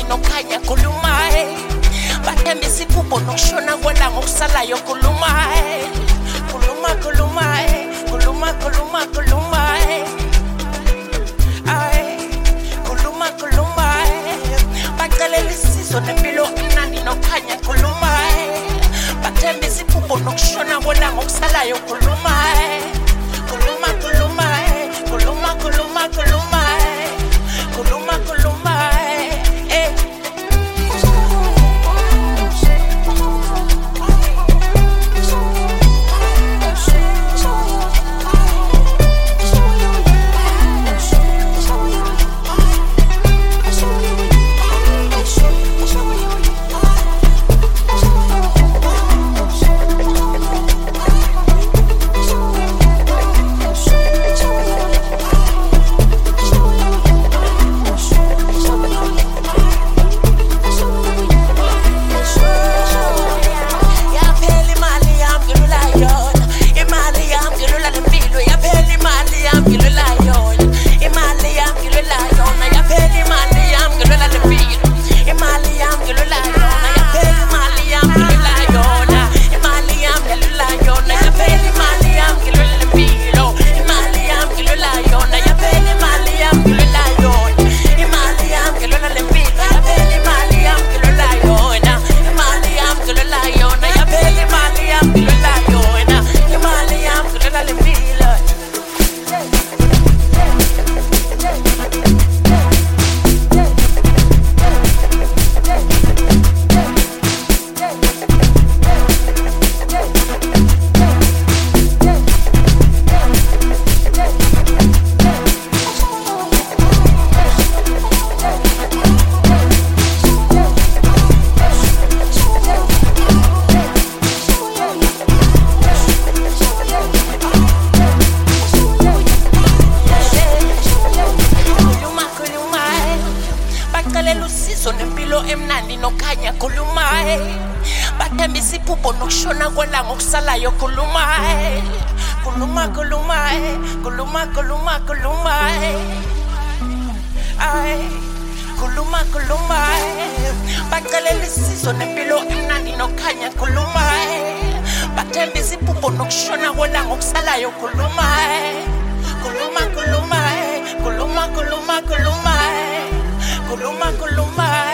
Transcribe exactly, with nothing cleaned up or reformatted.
nokhanya khuluma bathemba isiphupho nokushona kwela ngokusalayo khuluma khuluma khuluma khuluma khuluma khuluma ay khuluma khuluma bacelela isizo nempilo emnandi nokhanya khuluma bathemba isiphupho nokushona kwela ngokusalayo khuluma khuluma khuluma khuluma khuluma khuluma khuluma khuluma eh nempilo emnandi nokhanya khuluma bathemba isiphupho nokushona kwela ngokusalayo khuluma khuluma khuluma khuluma khuluma khuluma ay khuluma khuluma bacelela isizo nempilo emnandi nokhanya khuluma bathemba isiphupho nokushona kwela ngokusalayo khuluma khuluma khuluma khuluma khuluma khuluma khuluma khuluma